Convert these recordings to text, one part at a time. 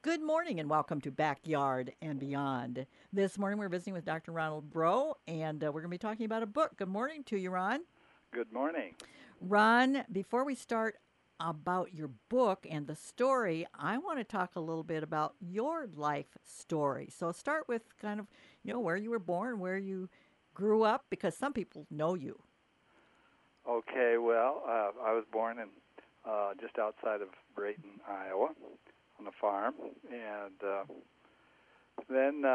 Good morning and welcome to Backyard and Beyond. This morning we're visiting with Dr. Ronald Bro, and we're going to be talking about a book. Good morning to you, Ron. Good morning. Ron, before we start about your book and the story, I want to talk a little bit about your life story. So start with kind of, where you were born, where you grew up, because some people know you. Okay, well, I was born in just outside of Brayton, Iowa, on a farm, and then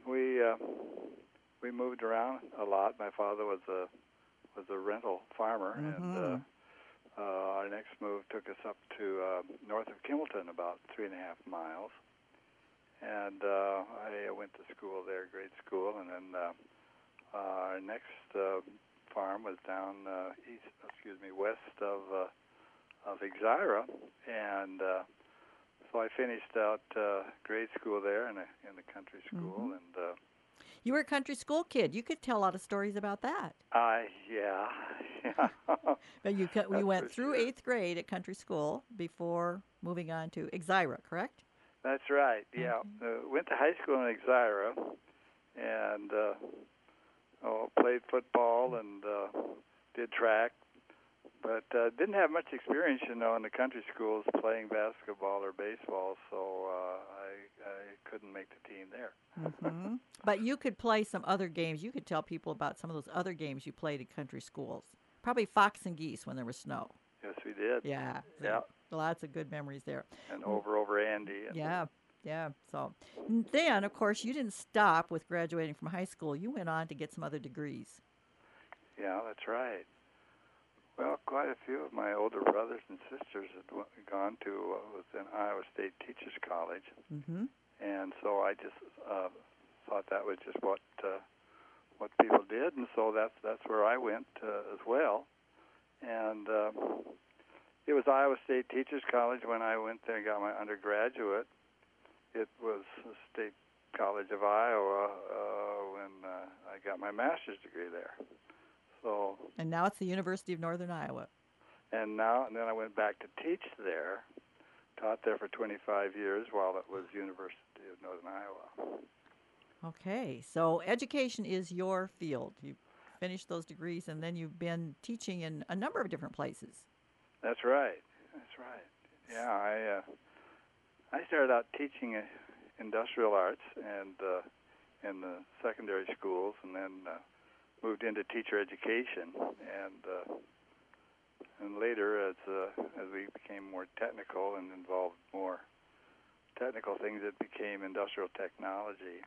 we moved around a lot. My father was a rental farmer, and Mm-hmm. our next move took us up to north of Kimballton, about 3.5 miles. And I went to school there, grade school, and then our next farm was down west of Exira, and so I finished out grade school there in the country school, Mm-hmm. and You were a country school kid. You could tell a lot of stories about that. yeah, yeah, But you that's went for through sure. eighth grade at country school before moving on to Exira, correct? That's right. Yeah, Okay. went to high school in Exira, and played football and did track. But didn't have much experience, in the country schools playing basketball or baseball, so I couldn't make the team there. Mm-hmm. But you could play some other games. You could tell people about some of those other games you played at country schools. Probably fox and geese when there was snow. Yes, we did. Yeah, Yeah, lots of good memories there. and Mm, over Andy, and yeah, yeah. So then, of course, you didn't stop with graduating from high school. You went on to get some other degrees. yeah, that's right. Well, quite a few of my older brothers and sisters had gone to was in Iowa State Teachers College, Mm-hmm. and so I just thought that was just what people did, and so that's where I went as well. And it was Iowa State Teachers College when I went there and got my undergraduate. It was the State College of Iowa when I got my master's degree there. So, And now it's the University of Northern Iowa. and then I went back to teach there, taught there for 25 years while it was University of Northern Iowa. Okay, so education is your field. You finished those degrees, and then you've been teaching in a number of different places. That's right. That's right. Yeah, I started out teaching industrial arts and in the secondary schools, and then moved into teacher education, and later as we became more technical and involved more technical things, it became industrial technology.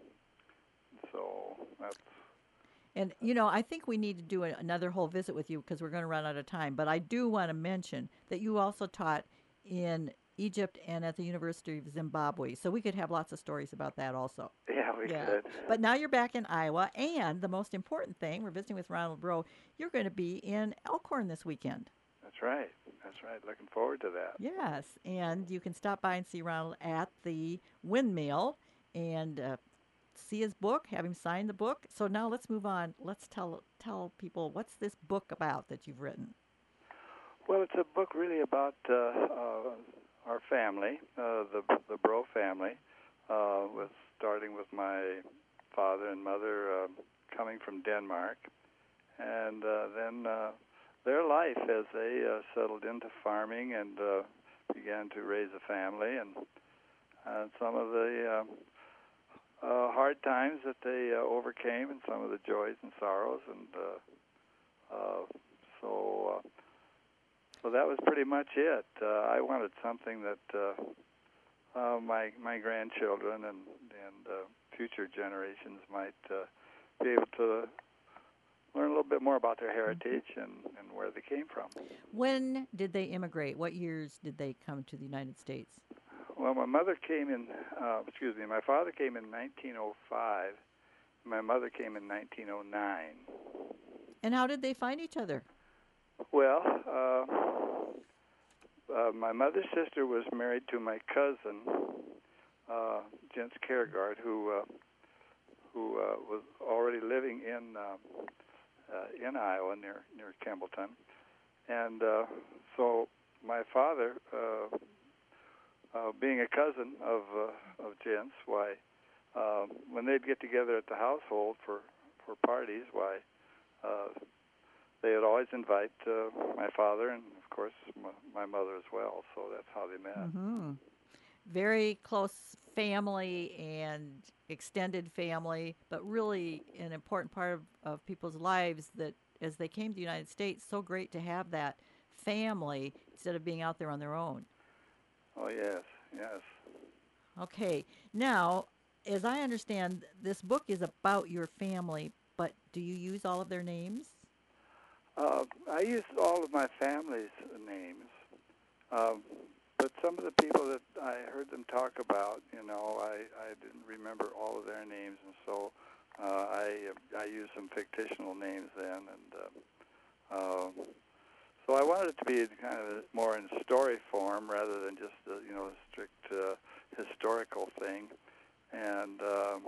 So that's And, I think we need to do another whole visit with you because we're going to run out of time. But I do want to mention that you also taught in Egypt and at the University of Zimbabwe. So we could have lots of stories about that also. yeah, we Yeah. could. But now you're back in Iowa. And the most important thing, we're visiting with Ronald Bro, you're going to be in Elkhorn this weekend. That's right. That's right. Looking forward to that. Yes. And you can stop by and see Ronald at the windmill and see his book, have him sign the book. So now let's move on. Let's tell people what's this book about that you've written. Well, it's a book really about our family, the Bro family, with starting with my father and mother coming from Denmark, and then their life as they settled into farming and began to raise a family, and some of the hard times that they overcame, and some of the joys and sorrows, and uh, so. So that was pretty much it. I wanted something that my grandchildren and future generations might be able to learn a little bit more about their heritage and where they came from. When did they immigrate? What years did they come to the United States? Well, my mother came in. My father came in 1905. My mother came in 1909. And how did they find each other? Well, my mother's sister was married to my cousin, Jens Kiergaard, who was already living in Iowa near Campbellton, and so my father being a cousin of Jen's, why when they'd get together at the household for parties, why they would always invite my father and, of course, my mother as well. So that's how they met. Mm-hmm. Very close family and extended family, but really an important part of people's lives that as they came to the United States, so great to have that family instead of being out there on their own. Oh, yes, yes. Okay, now, as I understand, this book is about your family, but do you use all of their names? I used all of my family's names, um, but some of the people that I heard them talk about, I didn't remember all of their names, and so I used some fictional names then, and so I wanted it to be kind of more in story form rather than just a strict historical thing, and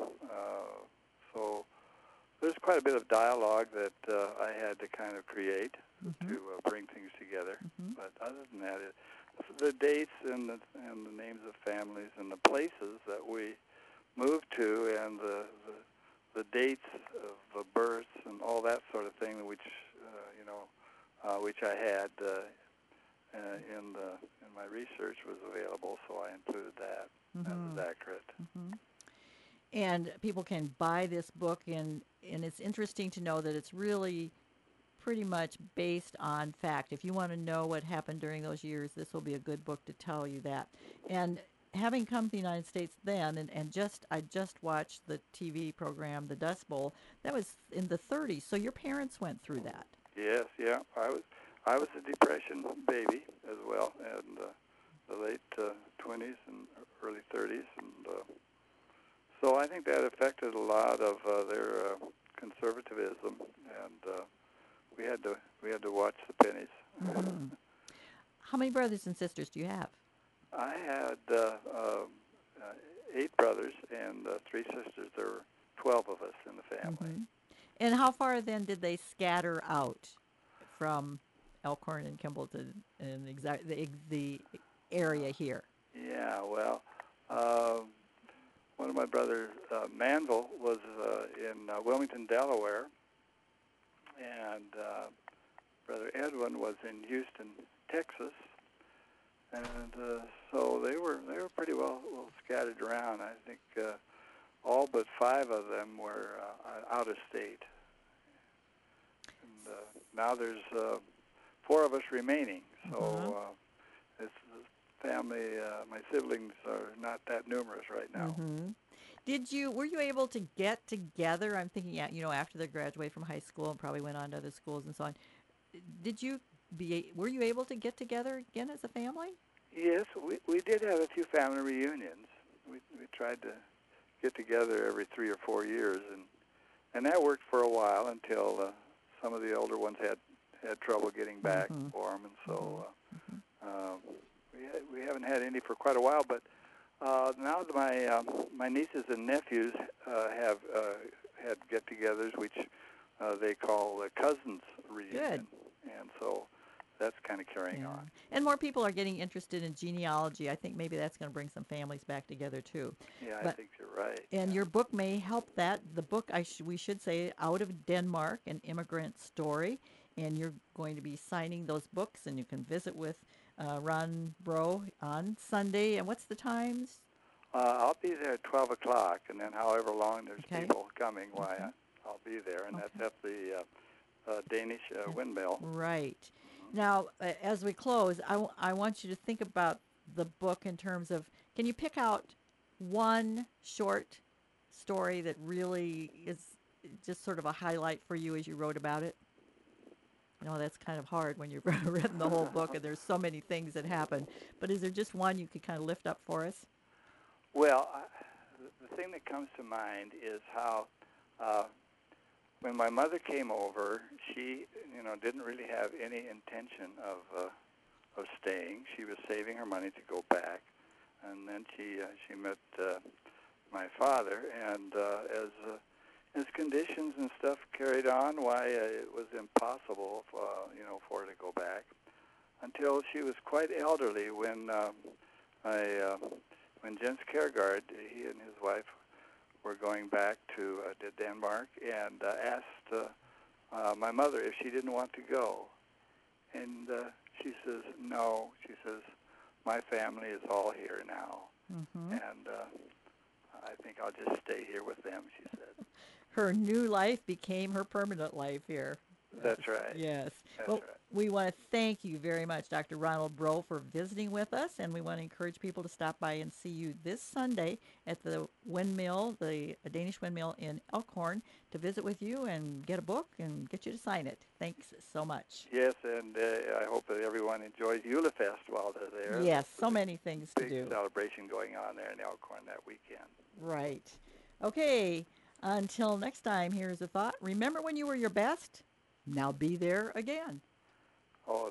so there's quite a bit of dialogue that I had to kind of create Mm-hmm. to bring things together. Mm-hmm. But other than that, the dates and the names of families and the places that we moved to and the dates of the births and all that sort of thing, which I had in my research was available, so I included that. That Mm-hmm. was accurate. Mm-hmm. And people can buy this book, and it's interesting to know that it's really pretty much based on fact. If you want to know what happened during those years, this will be a good book to tell you that. And having come to the United States then, and I just watched the TV program, The Dust Bowl, that was in the 30s. So your parents went through that. Yes, yeah. I was a Depression baby as well, and the late 20s and early 30s, and so I think that affected a lot of their conservatism, and we had to watch the pennies. Hmm. How many brothers and sisters do you have? I had 8 brothers and 3 sisters. There were 12 of us in the family. Hmm. And how far then did they scatter out from Elkhorn and Kimballton and the area here? Yeah, well, one of my brothers, Manville, was in Wilmington, Delaware, and Brother Edwin was in Houston, Texas, and so they were pretty well scattered around. I think all but 5 of them were out of state, and now there's 4 of us remaining. Hmm. So it's the family. My siblings are not that numerous right now. Hmm. Were you able to get together? I'm thinking, after they graduated from high school and probably went on to other schools and so on. Were you able to get together again as a family? Yes, we did have a few family reunions. We tried to get together every 3 or 4 years, and that worked for a while until some of the older ones had trouble getting back Hmm. for them, and so Hmm. we haven't had any for quite a while. But now that my nieces and nephews have had get-togethers, which they call cousins reunion, Good. and so that's kind of carrying Yeah. on. And more people are getting interested in genealogy. I think maybe that's going to bring some families back together too. Yeah, I But think you're right. and Yeah. your book may help that. The book we should say Out of Denmark, an immigrant story, and you're going to be signing those books and you can visit with Ron Bro on Sunday. And what's the times? I'll be there at 12 o'clock, and then however long there's Okay. people coming, why Okay. I'll be there, and that's Okay. at the Danish windmill. Right. Now, as we close, I want you to think about the book in terms of, can you pick out one short story that really is just sort of a highlight for you as you wrote about it? That's kind of hard when you've written the whole book and there's so many things that happen. But is there just one you could kind of lift up for us? Well, the thing that comes to mind is how when my mother came over, she didn't really have any intention of staying. She was saving her money to go back, and then she met my father, and as conditions and stuff carried on, why it was impossible for her to go back until she was quite elderly when When Jens Kjærgaard, he and his wife were going back to Denmark, and asked my mother if she didn't want to go, and she says no. She says my family is all here now, Mm-hmm. and I think I'll just stay here with them. She said. Her new life became her permanent life here. That's right. Yes. That's Well, right. we want to thank you very much, Dr. Ronald Bro, for visiting with us, and we want to encourage people to stop by and see you this Sunday at the windmill, the Danish windmill in Elkhorn, to visit with you and get a book and get you to sign it. Thanks so much. Yes, and I hope that everyone enjoys Julefest while they're there. Yes, There's so a many things to big do. celebration going on there in Elkhorn that weekend. Right. Okay. Until next time, here's a thought. Remember when you were your best? Now be there again. Oh,